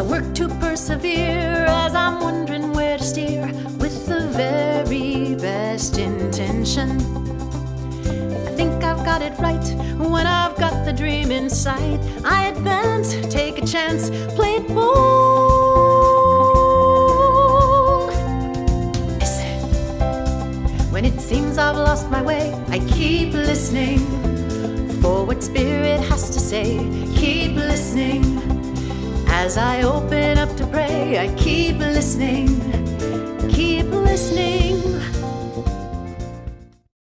I work to persevere as I'm wondering where to steer with the very best intention. I think I've got it right when I've got the dream in sight. I advance, take a chance, play it bold. Listen, when it seems I've lost my way, I keep listening for what spirit has to say. Keep listening as I open up to pray. I keep listening, keep listening.